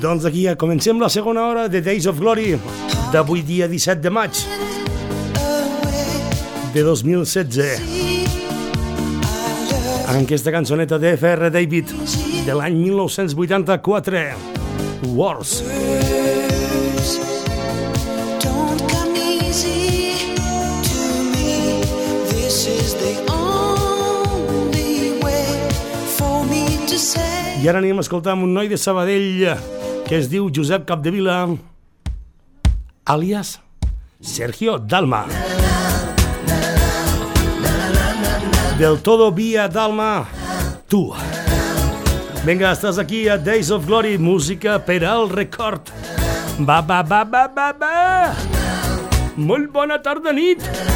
Doncs aquí ja comencem la segona hora de Days of Glory d'avui dia 17 de maig de 2016 amb aquesta cançoneta de F.R. David de l'any 1984, Wars. I ara anem a escoltar un noi de Sabadell que es diu Josep Capdevila, àlies Sergio Dalma. Del todo via Dalma, tu. Venga, estàs aquí a Days of Glory, música per al record. Va. Molt bona tarda, nit.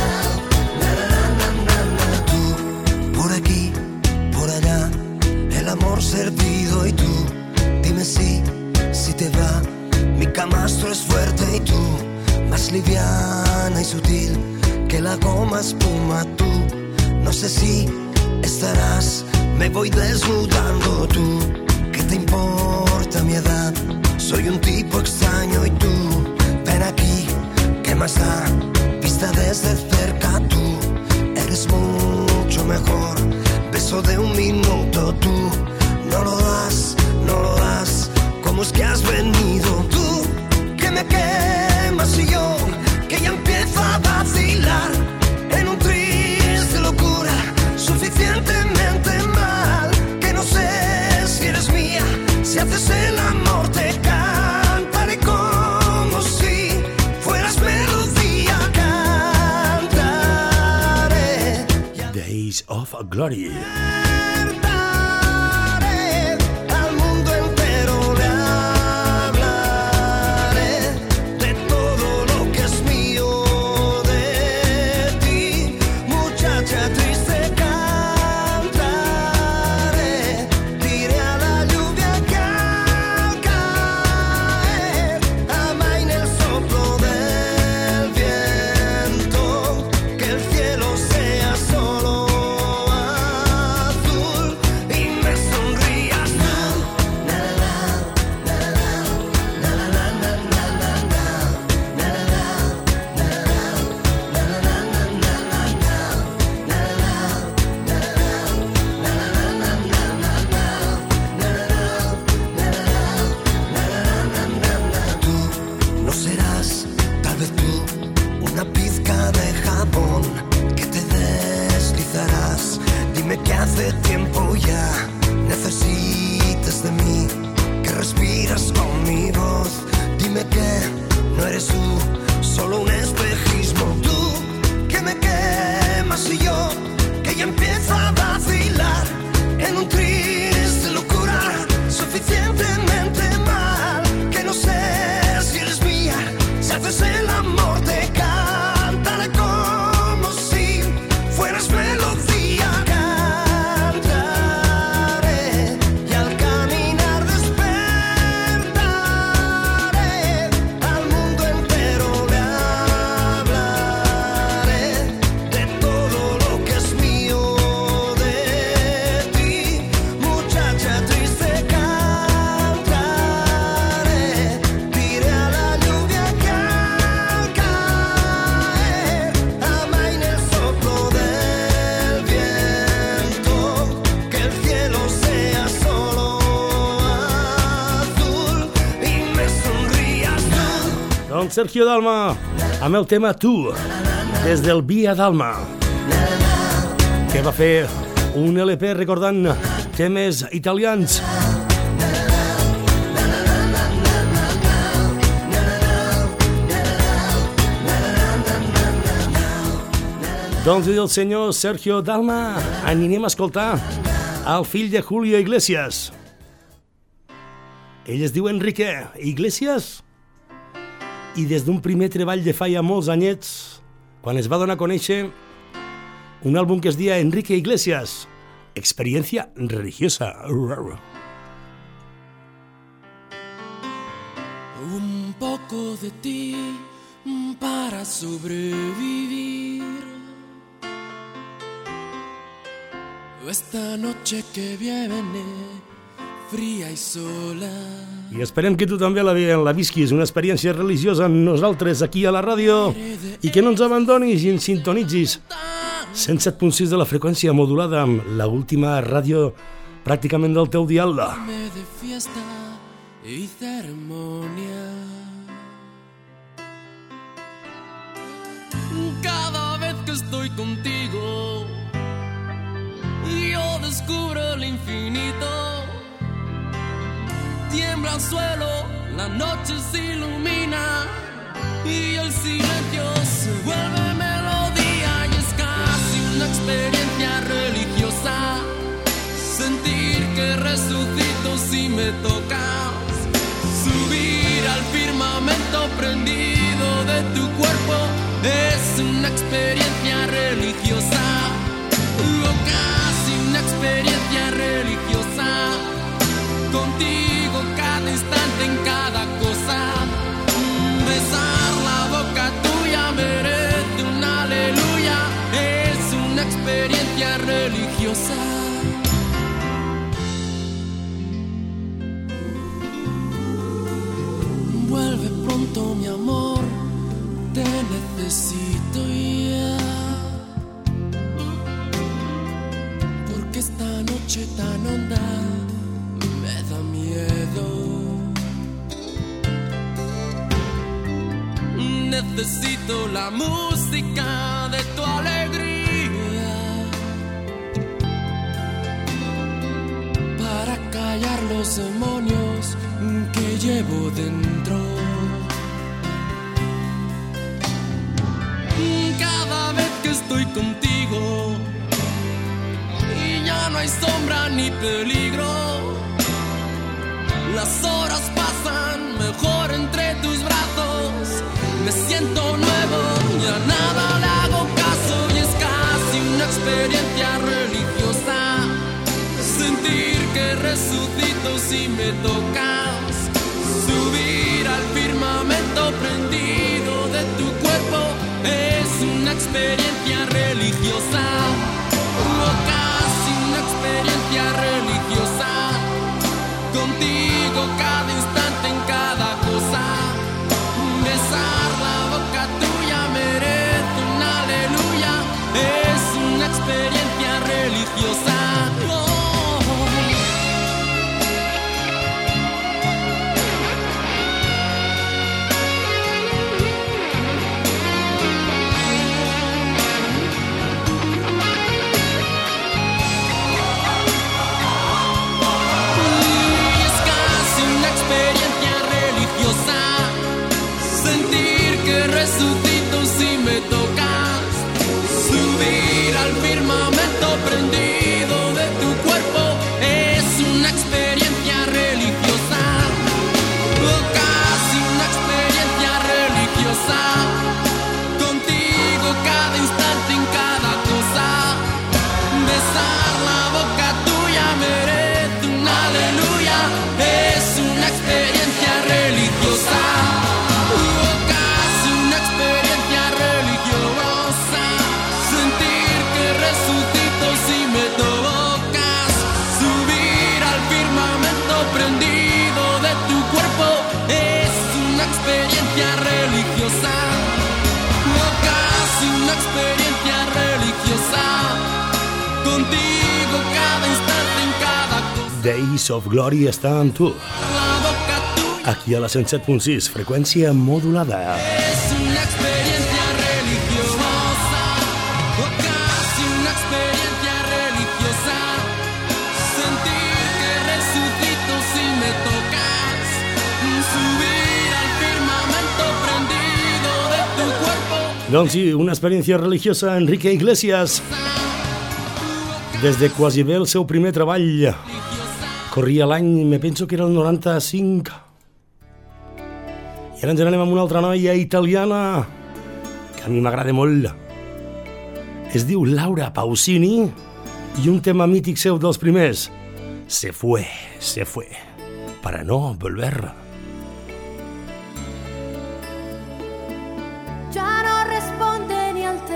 Por aquí, por allá, el amor servido y tú, dime si te va, mi camastro es fuerte y tú, más liviana y sutil que la goma espuma tú, no sé si estarás, me voy desnudando tú, ¿qué te importa mi edad? Soy un tipo extraño y tú, ven aquí, ¿qué más da? Vista desde cerca tú, eres mucho mejor, beso de un minuto tú, no lo das, ¿cómo es que has venido tú? Que me quemas y yo, que ya empiezo a vacilar, en un triste locura, suficientemente mal, que no sé si eres mía, si haces el amor te cantaré como si fueras melodía, cantaré. Days of Glory. Sergio Dalma amb el tema Tu, des del Via Dalma, que va fer un LP recordant temes italians. Doncs el senyor Sergio Dalma, anirem a escoltar el fill de Julio Iglesias. Ell es diu Enrique Iglesias i des d'un primer treball de fa ja molts anyets, quan es va donar a conèixer un àlbum que es deia Enrique Iglesias, Experiencia Religiosa. Un poco de ti para sobrevivir. Esta noche que viene fria i sola. I esperem que tu també la visquis, una experiència religiosa amb nosaltres aquí a la ràdio i que no ens abandonis i ens sintonitzis 107.6 de la freqüència modulada amb l'última ràdio pràcticament del teu dial. De fiesta y ceremonia. Cada vez que estoy contigo yo descubro el infinito. Tiembla el suelo, la noche se ilumina y el silencio se vuelve melodía y es casi una experiencia religiosa. Sentir que resucito si me tocas, subir al firmamento prendido de tu cuerpo es una experiencia religiosa, o casi una experiencia religiosa. Contigo cada instante en cada cosa, besar la boca tuya merece un aleluya, es una experiencia religiosa. Vuelve pronto mi amor, te necesito ya, porque esta noche tan honda me da miedo. Necesito la música de tu alegría para callar los demonios que llevo dentro. Cada vez que estoy contigo y ya no hay sombra ni peligro, las horas pasan mejor entre tus brazos. Me siento nuevo, ya nada le hago caso y es casi una experiencia religiosa. Sentir que resucito si me tocas, subir al firmamento prendido de tu cuerpo es una experiencia religiosa, o casi una experiencia religiosa. Contigo cada instante en cada cosa, besar la boca tuya merece un aleluya, es una experiencia religiosa. Sentir que resucito si me tocas, subir al firmamento prendido de tu cuerpo es una experiencia religiosa, o casi una experiencia religiosa. Contigo cada instante en cada cosa, besar la boca tuya merece un aleluya, es una experiencia religiosa. Experiencia religiosa, o casi una experiencia religiosa. Contigo cada instante en cada cosa. Days of Glory està amb tu. Aquí a la 107.6, freqüència modulada. Es una experiencia religiosa, o casi una experiencia religiosa. Sentir que resucito si me tocas, subir al firmamento prendido de tu cuerpo. Doncs sí, una experiència religiosa, Enrique Iglesias. Des de quasi bé el seu primer treball. Corria l'any, me penso que era el 95. I ara ens anem amb una altra noia italiana que a mi m'agrada molt. Es diu Laura Pausini i un tema mític seu dels primers, se fue, para no volver. Ya no responde ni al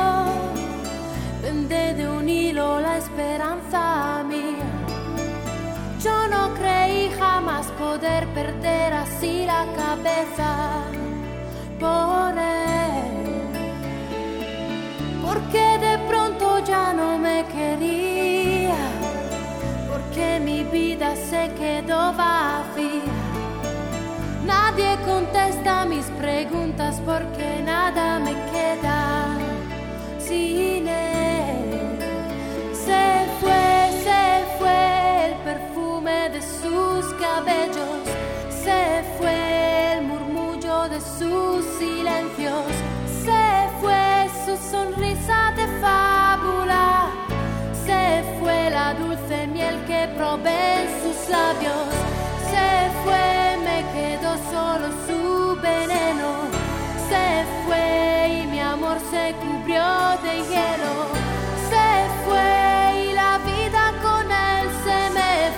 teléfono, pende de un hilo la esperanza mía. perder así la cabeza por él, porque de pronto ya no me quería, porque mi vida se quedó vacía. Nadie contesta mis preguntas porque nada me queda sin él. Se fue el perfume de sus cabellos, se fue el murmullo de sus silencios, se fue su sonrisa de fábula, se fue la dulce miel que probé en sus labios, se fue, me quedó solo su veneno, se fue y mi amor se cubrió de hielo, se fue y la vida con él se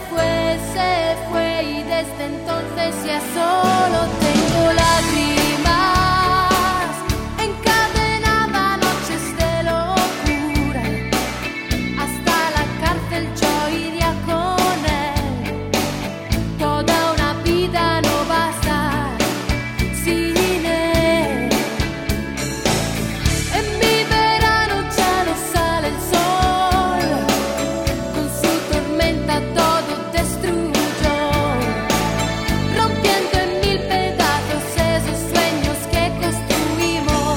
fue y desde entonces ya solo tengo lágrimas encadenadas, noches de locura, hasta la cárcel yo iría con él, toda una vida no basta sin él. En mi verano ya no sale el sol, con su tormenta todo destruyó, rompiendo en mil pedazos esos sueños que construimos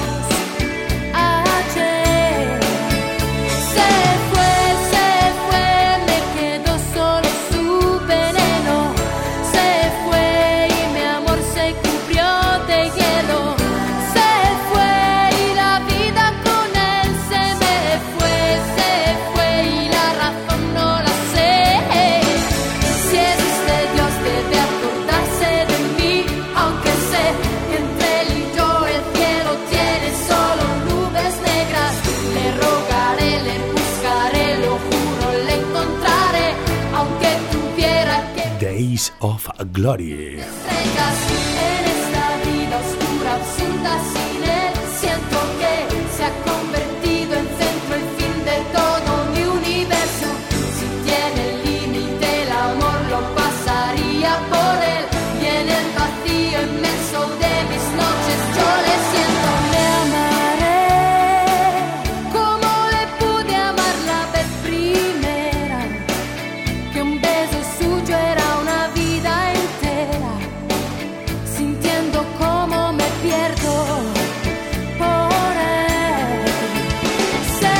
ayer. Se fue, me quedó solo su veneno, se fue y mi amor se cubrió de hielo, se fue y la vida con él se fue y la razón no la sé. Si existe Dios debe acordarse de mí, aunque sé que entre él y yo el cielo tiene solo nubes negras. Le rogaré, le buscaré, lo juro, le encontraré, aunque tuviera que Days of Glory. estrellas en esta vida oscura, absurda sin él. Siento que se ha convertido en centro y fin de todo mi universo. Si tiene límite el amor lo pasaría por él, y en el vacío inmenso de mis noches yo le siento. Le amaré como le pude amar la vez primera, que un beso suyo era una vida entera, sintiendo cómo me pierdo por él. Se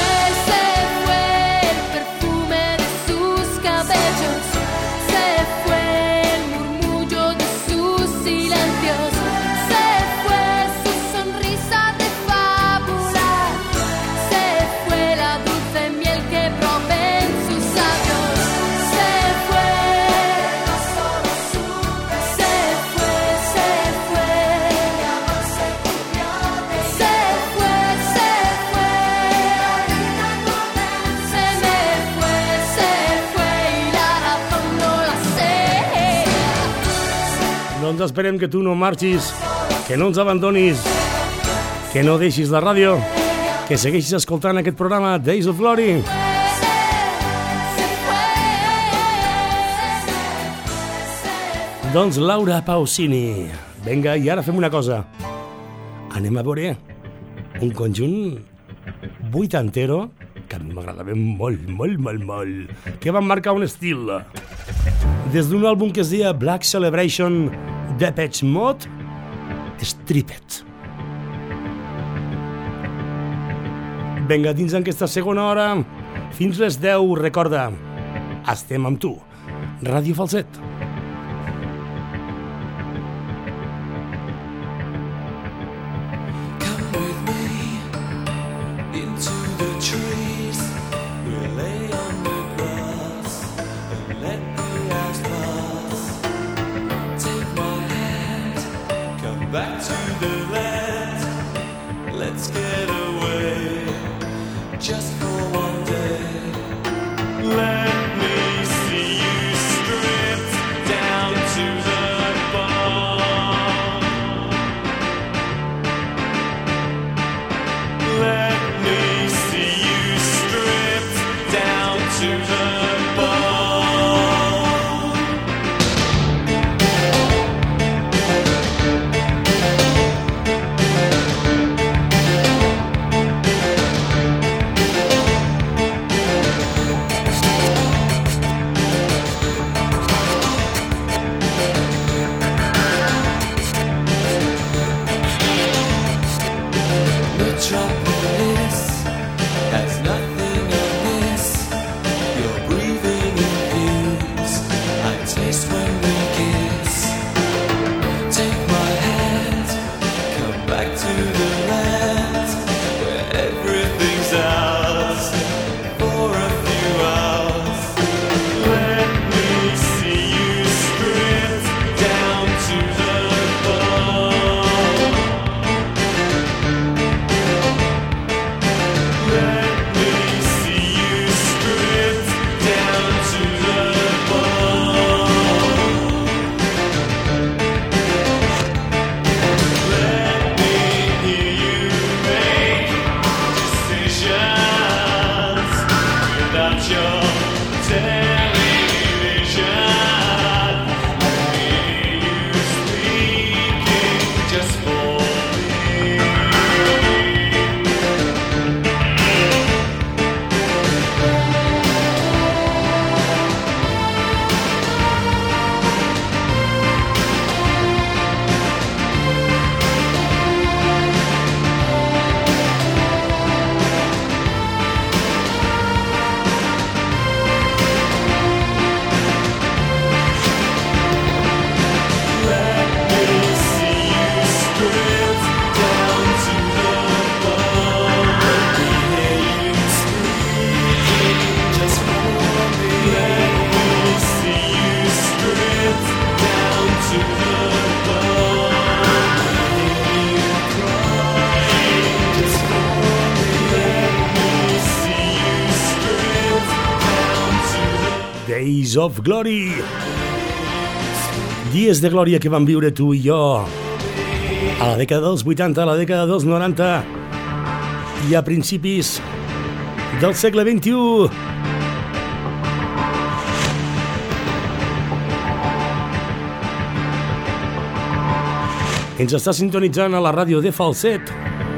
fue el perfume de sus cabellos, se fue el murmullo de sus silencios, se fue su sonrisa de fábula, se fue la dulce miel que probé en sus labios, se fue, mi amor se cubrió de hielo, se fue y la razón no la sé. Doncs esperem que tu no marxis, que no ens abandonis, que no deixis la ràdio, que segueixis escoltant aquest programa Days of Glory. Doncs Laura Pausini. Vinga, i ara fem una cosa. Anem a veure un conjunt vuitantero que a mi m'agradava molt, que van marcar un estil. Des d'un àlbum que es deia Black Celebration, Depeche Mode, Strip It. Vinga, dins d'aquesta segona hora, fins les 10, recorda, estem amb tu, Ràdio Falset. Come with me into the trees. We'll lay on the grass and let the hours pass. Take my hand, come back to the land. Let's get away just for one day. Let me see you stripped down to the bone. Let me see you stripped down to the bone. Days of Glory. Dies de glòria que vam viure tu i jo a la dècada dels 80, a la dècada dels 90 i a principis del segle XXI. Ens està sintonitzant a la ràdio de Falset.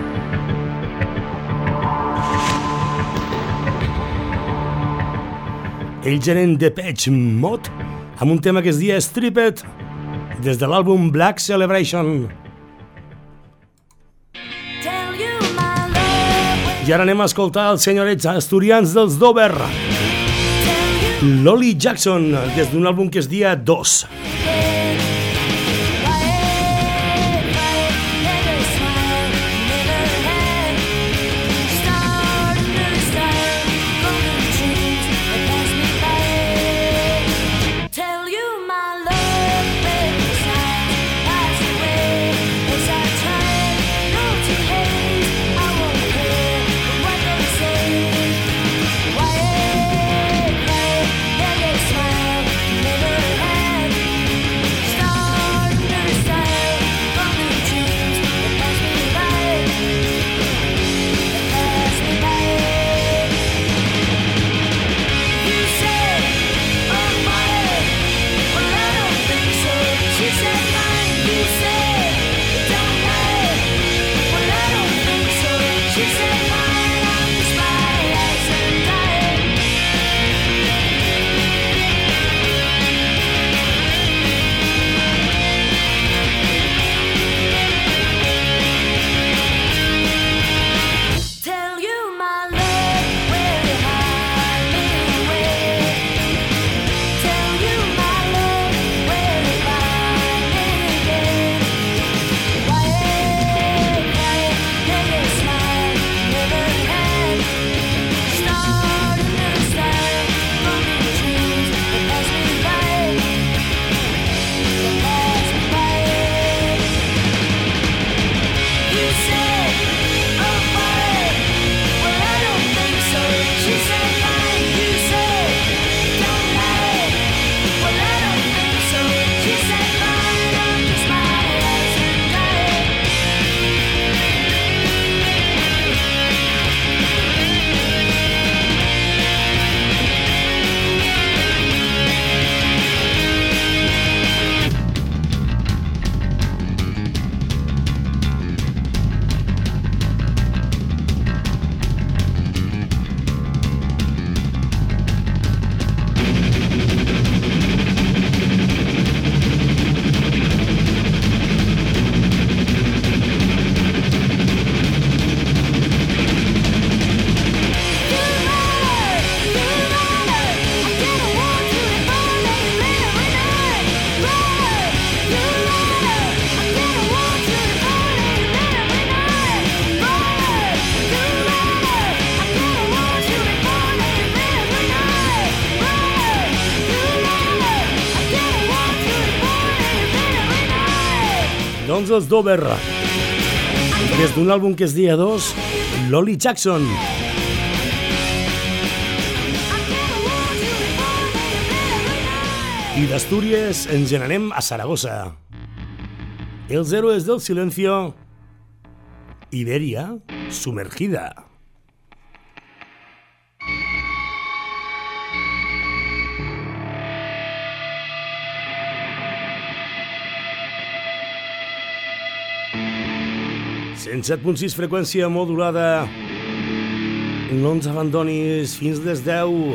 Ells eren Depeche Mode amb un tema que es dia Stripped des de l'àlbum Black Celebration. I ara anem a escoltar els senyorets asturians dels Dover, Lolly Jackson, des d'un àlbum que es dia 2. Doncs els Dover, des d'un àlbum que es dia 2, Lolly Jackson. I d'Astúries ens n'anem a Saragossa. Els héroes del silencio, Iberia sumergida. En 7.6 freqüència modulada. No ens abandonis fins les 10.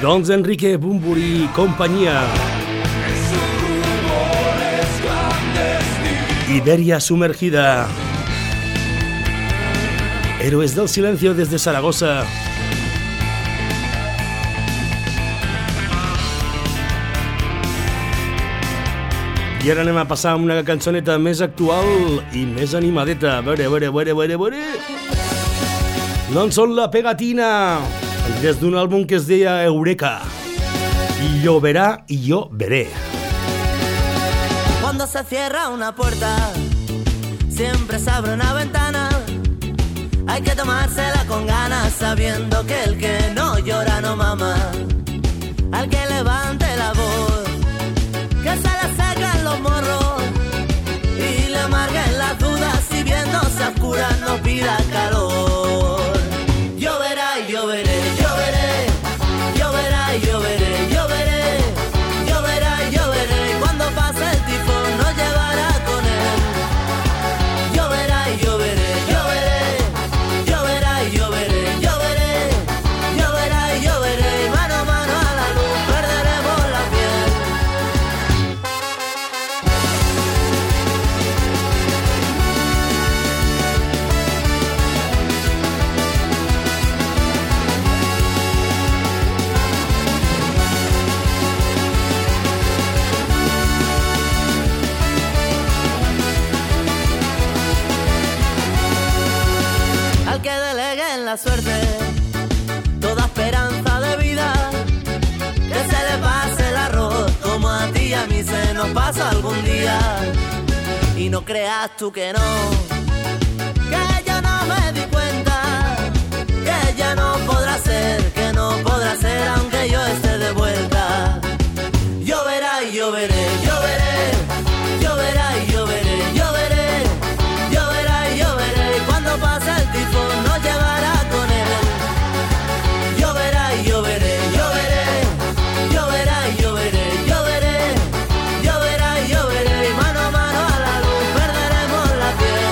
Doncs Enrique Bunbury i companyia. Iberia sumergida. Héroes del silencio desde Zaragoza. I ara anem a passar una cançoneta més actual i més animadeta. A veure. Non són La Pegatina, des d'un àlbum que es deia Eureka. Y yo verá y yo veré. Cuando se cierra una puerta, siempre se abre una ventana. Hay que tomársela con ganas, sabiendo que el que no llora no mama. Al que levante la voz, que se le secan los morros y le amarguen las dudas, si viéndose a oscuras no pida calor. Lloverá y lloveré, lloveré, lloverá y lloveré, lloveré, lloverá y lloveré. Cuando pase el tifón nos llevará con él. Lloverá y lloveré, lloveré, lloverá y lloveré, lloveré, lloverá y lloveré. Mano a mano a la luz perderemos la piel. Al que delegue en la suerte toda esperanza de vida, que se le pase el arroz como a ti y a mí se nos pasa algún día. Y no creas tú que no, que yo no me di cuenta, que ya no podrá ser, que no podrá ser aunque yo esté de vuelta. Lloverá y lloveré, lloveré, lloverá y lloveré, lloveré, lloverá y lloveré. Cuando pase el tifón nos llevará con él. Lloverá y lloveré, lloveré, lloverá y lloveré, lloveré, lloverá y lloveré. Y mano a mano a la luz perderemos la piel.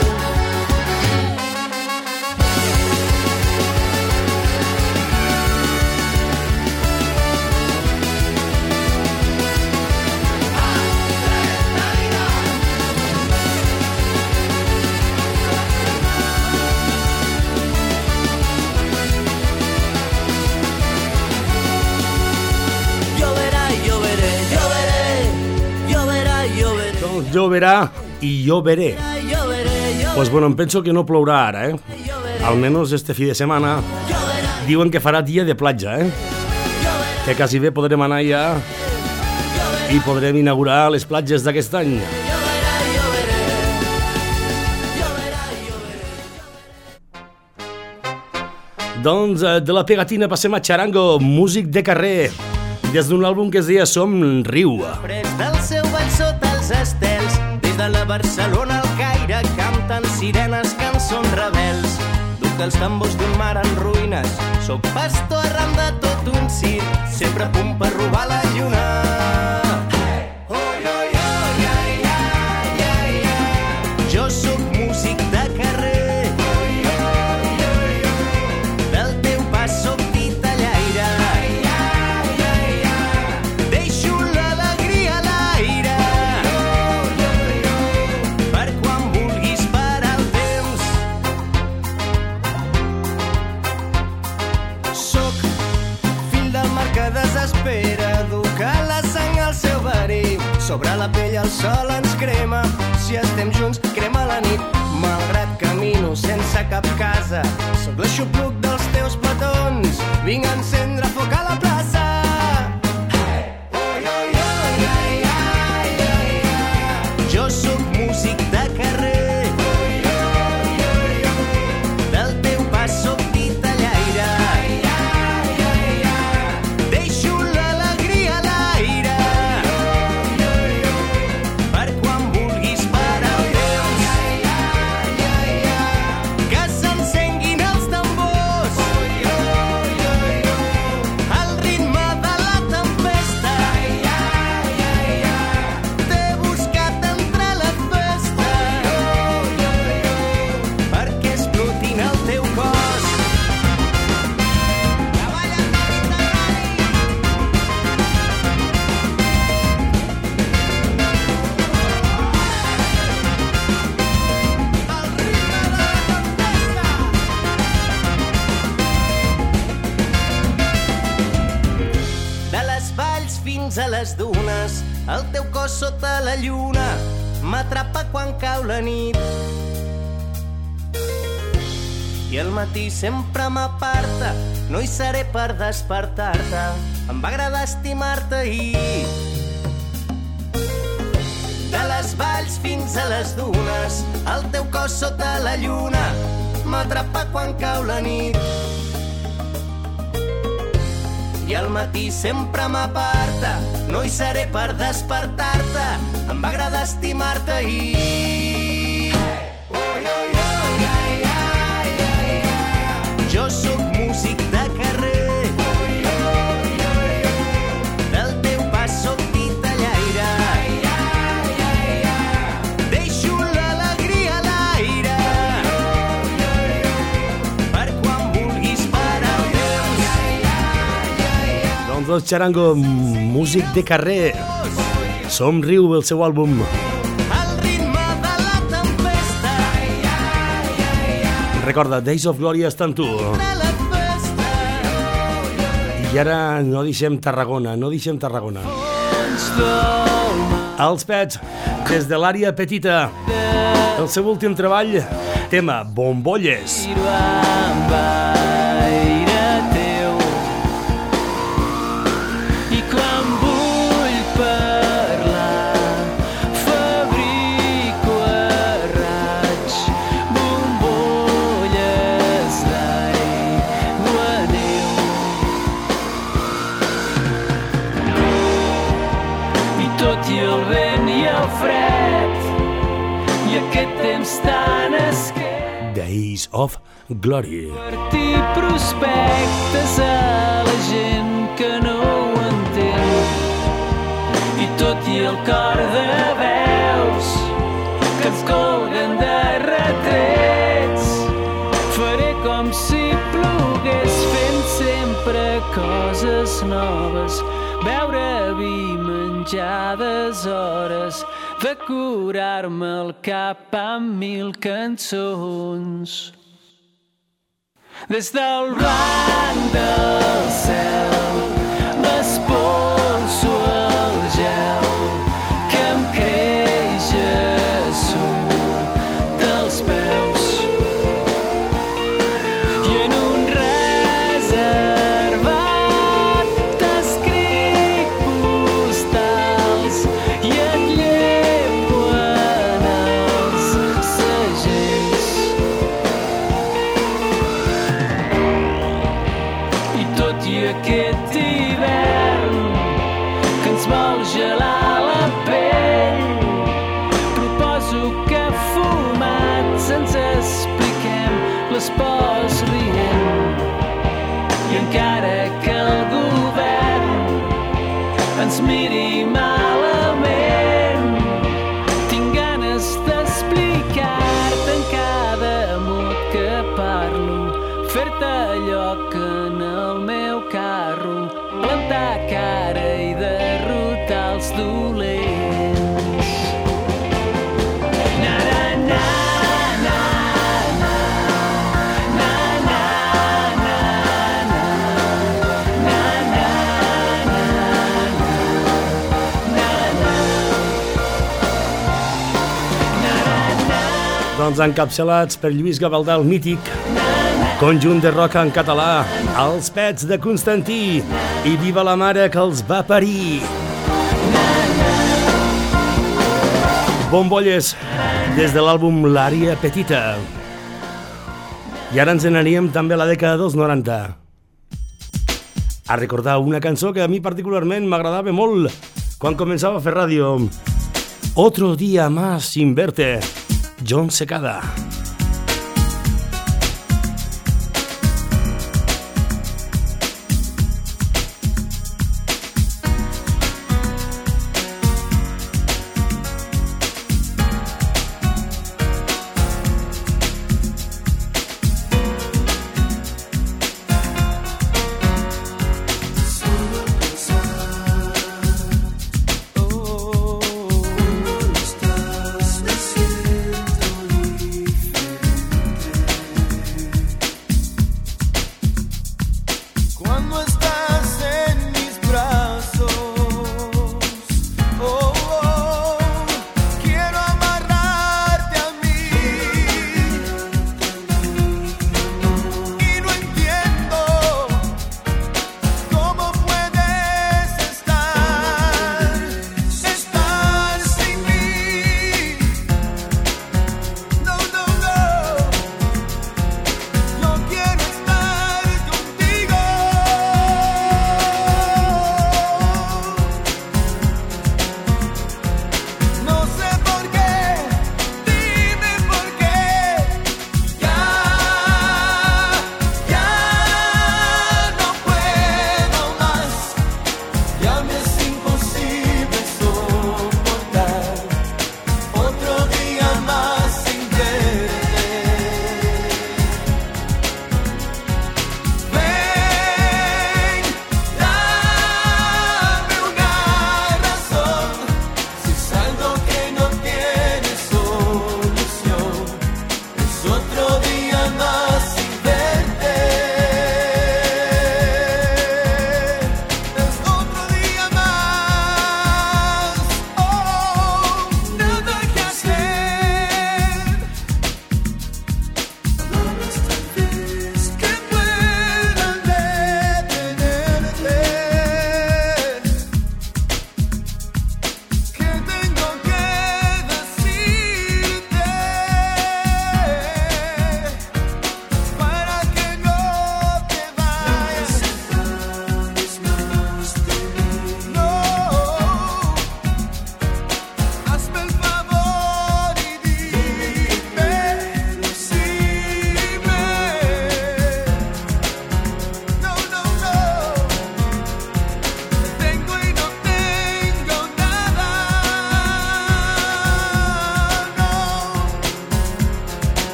Lloverá y lloveré, lloveré, lloverá y lloveré. Doncs lloverà i jo veré. Pues bueno, em penso que no plourà ara, Almenys este fi de setmana. Diuen que farà dia de platja, Que quasi bé podrem anar ja i podrem inaugurar les platges d'aquest any. Doncs de La Pegatina passem a Charango, músic de carrer, des d'un àlbum que es deia Som Riu. Després del seu ball sota els estels, des de la Barcelona al Caire, canten sirenes, cançons rebels. Duc els tambors d'un mar en ruïnes, soc pastor arran de tot un circ, sempre a punt per robar la lluna. Jo sóc músic de carrer, del teu pas sóc titellaire. Deixo l'alegria a l'aire, per quan vulguis parar el temps. Sóc fill del mar que desespera, educa la sang al seu verí. Sobre la pell el sol ens crema, si estem junts crema la nit. Malgrat camino sense cap casa, sóc l'aixopluc dels teus petons, vinc a encendre foc a la plaça. Jo sóc músic de carrer, del teu pas sóc titellaire. Deixo l'alegria a l'aire, per quan vulguis parar el temps. Que s'encenguin els tambors, les dunes, el teu cos sota la lluna m'atrapa quan cau la nit. I el matí sempre m'aparta, no hi seré per despertar-te. Em va agradar estimar-te ahir. De les valls fins a les dunes, el teu cos sota la lluna m'atrapa quan cau la nit. I al matí sempre m'aparta, no hi seré per despertar-te. Em va agradar estimar-te ahir. Jo sóc músic de carrer, del teu pas sóc titellaire. Deixo l'alegria a l'aire, per quan vulguis parar el temps. Doncs el Charango, músic de carrer. Somriu, el seu àlbum. Al ritme de la tempesta, Recorda, Days of Glory està amb tu. de la festa. I ara no deixem Tarragona, no deixem Tarragona. Els Pets, des de l'àrea petita. El seu últim treball, tema Bombolles. I quan vull parlar fabrico a raig bombolles d'aigua neu. I tot i el vent i el fred i aquest temps tan esquerp, Days of Glory. partir prospectes a la gent que no ho entén. I tot i el cor de veus que ens colguen de retrets, faré com si plogués fent sempre coses noves, beure vi, menjar deshores, decorar-me el cap amb 1000 cançons. Des del blanc del cel m'espolso el gel que em creix a sota dels peus i en un reservat t'escric postals i et llepo en els segells. I tot i aquest hivern que ens vol gelar la pell, proposo que fumats ens expliquem les pors rient. I encara que el govern ens miri malament, tinc ganes d'explicar-te en cada mot que parlo, fer-te allò que en el meu carro, plantar cara i derrotar els dolents. Na na na na na na na na na na Doncs encapçalats per Lluís Gavaldà, el mític conjunt de rock en català, Els Pets de Constantí i Viva la mare que els va parir. Bombolles, des de l'àlbum L'àrea petita. I ara ens n'aníem també a la dècada dels 90. A recordar una cançó que a mi particularment m'agradava molt quan començava a fer ràdio. Otro día más sin verte, Jon Secada. Cuando estás en mis brazos,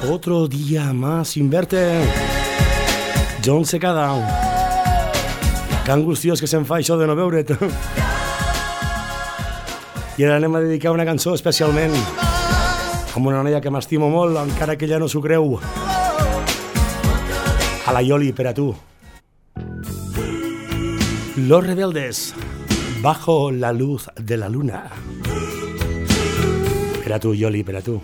Otro día más sin verte. John Secada. Que angustiós que se'm fa això de no veure't. I ara anem a dedicar una cançó especialment a una noia que m'estimo molt, encara que ella no s'ho creu. A la Yoli, per a tu. Los Rebeldes, bajo la luz de la luna. Per a tu, Yoli, per a tu.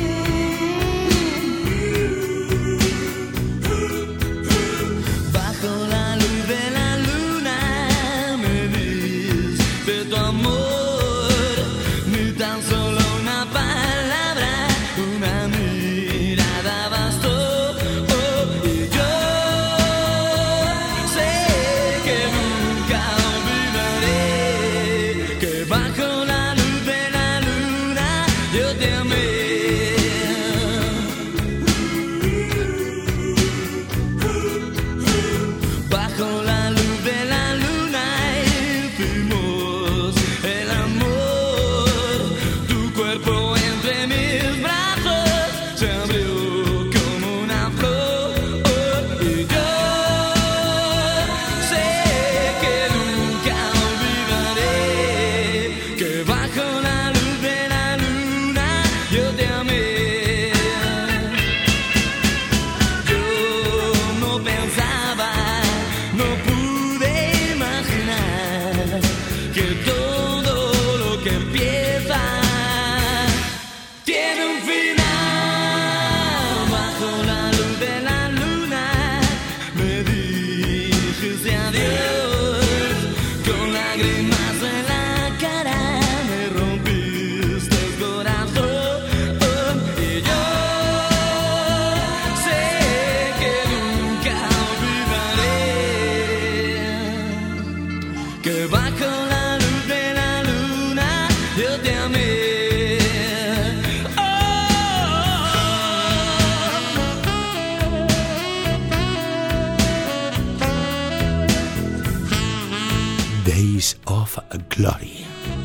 Days of Glory.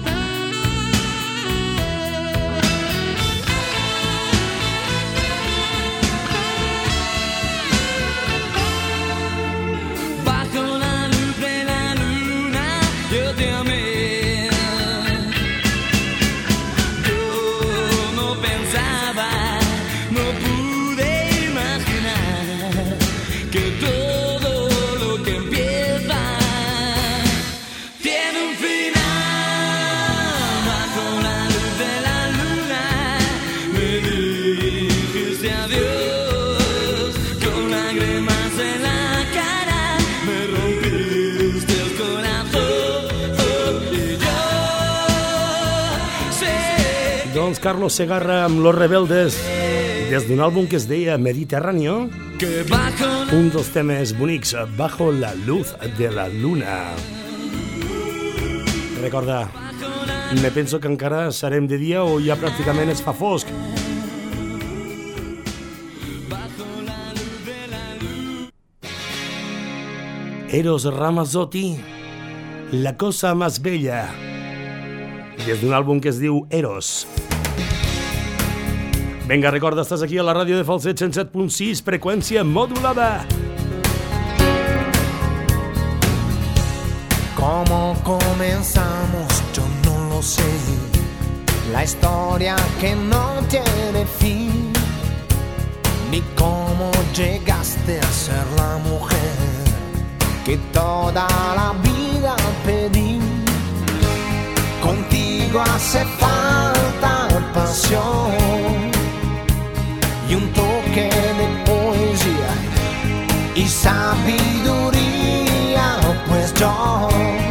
Bajo la luz de la luna, yo te amé. Yo no pensaba, no pude imaginar que todo lo que empieza tiene un final. Bajo la luz de la luna me dijiste adiós con lágrimas en la cara, me rompiste el corazón y yo sé. Doncs Carlos Segarra amb Los Rebeldes, des d'un àlbum que es deia Mediterráneo, Que bajo la un dels temes bonics, Bajo la luz de la luna. Recorda, me penso que encara serem de dia o ja pràcticament es fa fosc. Eros Ramazzotti, La cosa más bella, des d'un àlbum que es diu Eros. Vinga, recorda, estàs aquí a la ràdio de Falset 107.6, freqüència modulada. ¿Cómo comenzamos? Yo no lo sé. La historia que no tiene fin. Ni cómo llegaste a ser la mujer que toda la vida pedí. Contigo hace falta pasión y un toque de poesía y sabiduría, pues yo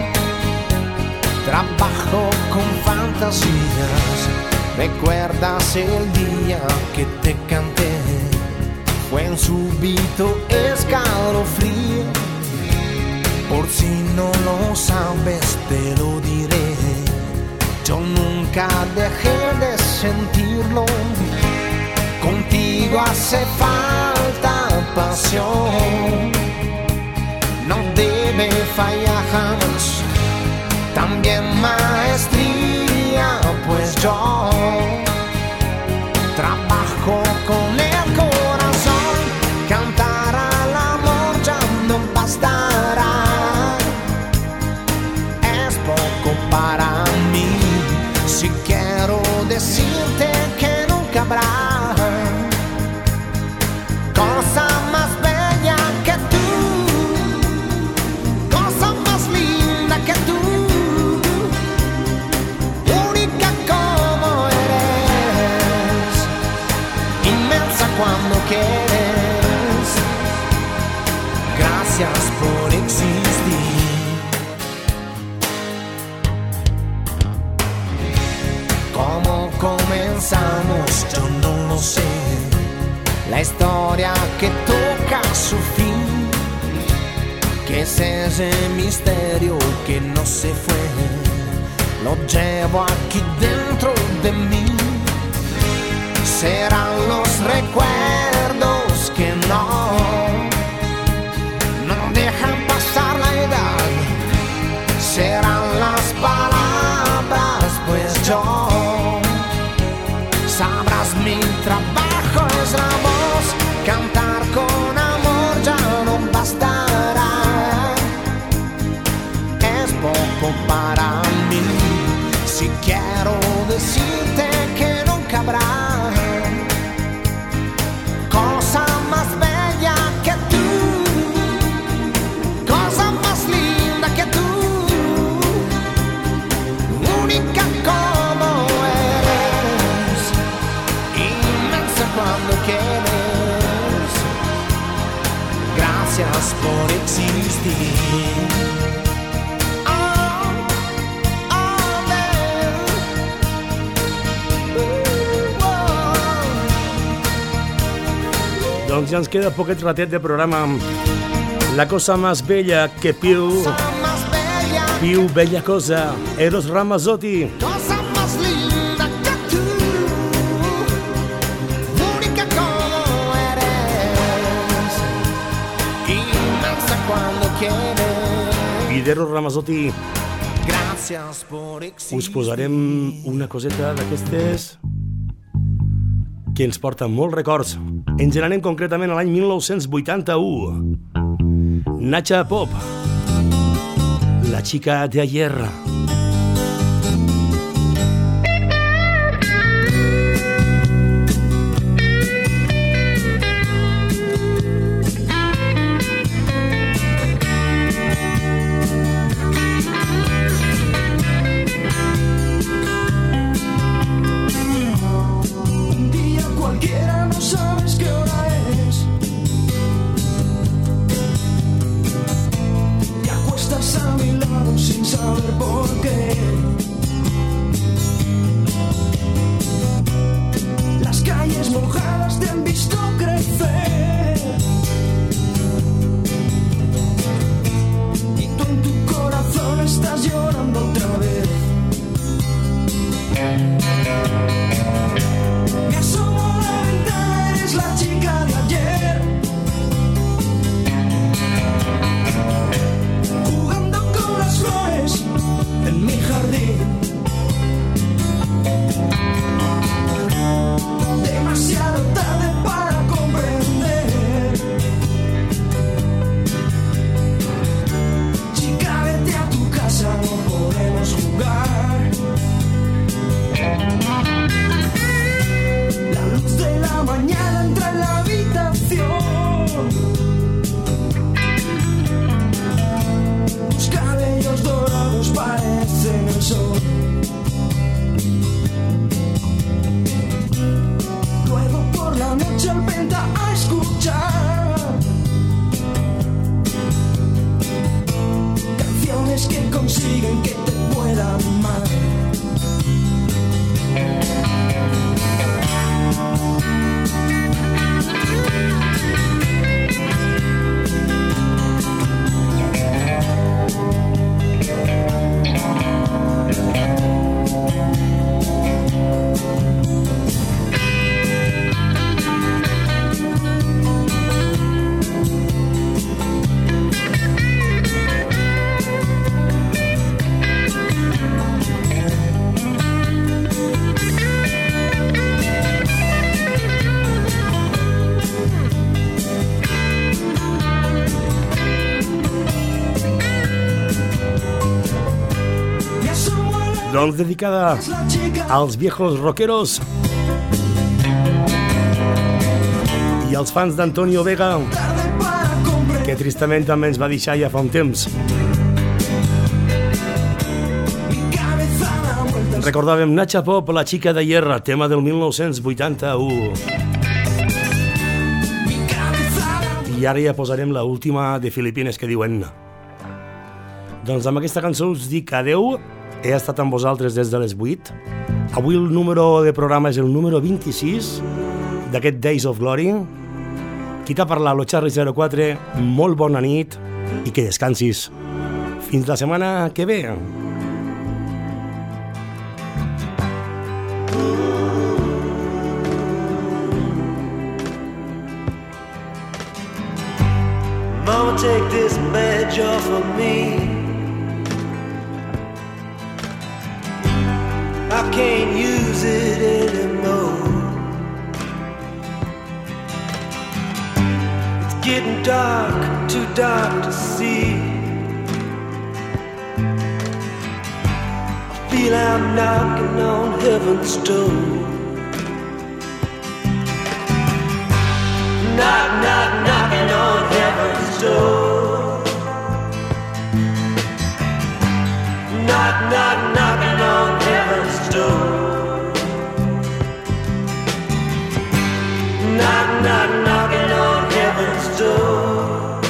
trabajo con fantasías. ¿Recuerdas el día que te canté? Fue un súbito escalofrío. Por si no lo sabes te lo diré. Yo nunca dejé de sentirlo. Contigo hace falta pasión. No debe fallar jamás. También maestría, pues yo trabajo con el corazón. cuando quieres. Gracias por existir. ¿Cómo comenzamos? Yo no lo sé. La historia que toca su fin. ¿Qué es ese misterio que no se fue? Lo llevo aquí dentro de mí. Serán los recuerdos que no dejan pasar la edad. Serán las palabras, pues yo sabrás mi trabajo es la voz. Cantar con amor ya no bastará. Es poco para mí. Si quiero decirte que nunca habrá cosa más bella que tú, cosa más linda que tú, única como eres, inmensa cuando quieres. Gracias por existir. Doncs ja ens queda poquet ratet de programa. La cosa más bella que più bella cosa. Eros Ramazzotti. Cosa más linda que tú, única como eres, inmensa cuando quieres. I d'Eros Ramazzotti Gràcies per existir. us posarem una coseta d'aquestes que ens porta molts records. Ens n'anem concretament a l'any 1981. Nacha Pop, la chica de ayer. Un día cualquiera no sabes qué hora es. Te acuestas a mi lado sin saber por qué. Las calles mojadas te han visto crecer. Y tú en tu corazón estás llorando otra vez. Me asomo a la ventana, eres la chica de ayer. Jugando con las flores en mi jardín. Demasiado tarde para comprender. Chica, vete a tu casa, no podemos jugar. La luz de la mañana entra en la habitación. Tus cabellos dorados parecen el sol. Luego por la noche al venta a escuchar canciones que consiguen que te pueda amar. Doncs dedicada als viejos rockeros i als fans d'Antonio Vega, que tristament també ens va deixar ja fa un temps. Recordàvem Nacha Pop, la chica de ayer, tema del 1981. I ara ja posarem la última de Filipines que diuen. Doncs amb aquesta cançó us dic adeu. He estat amb vosaltres des de les 8. Avui el número de programa és el número 26 d'aquest Days of Glory. Qui t'ha parlat, lo Charlie 04, molt bona nit i que descansis. Fins la setmana que ve. Mama, take this badge off of me. I can't use it anymore. It's getting dark, too dark to see. I feel I'm knocking on heaven's door. Knock, knock, knocking on heaven's door. Knock, knock, knocking on heaven's door. Knock, knock, knocking on heaven's door.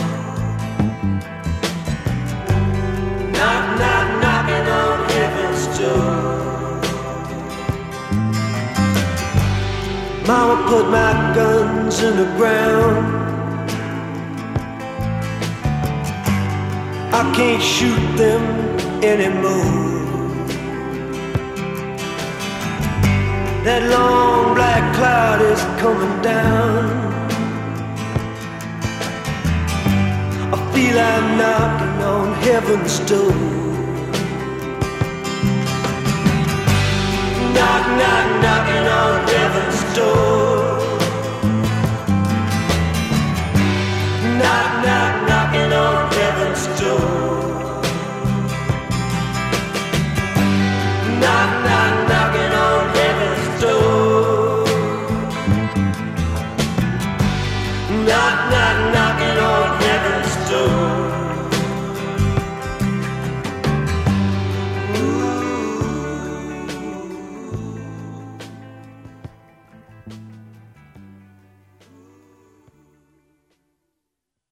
Knock, knock, knocking on heaven's door. Mama put my guns in the ground. I can't shoot them anymore. That long black cloud is coming down. I feel I'm knocking on heaven's door. Knock, knock, knocking on heaven's door. Knock, knock, knocking on heaven's door. Knock, knock, knocking on heaven's door. Knock, knock, knocking on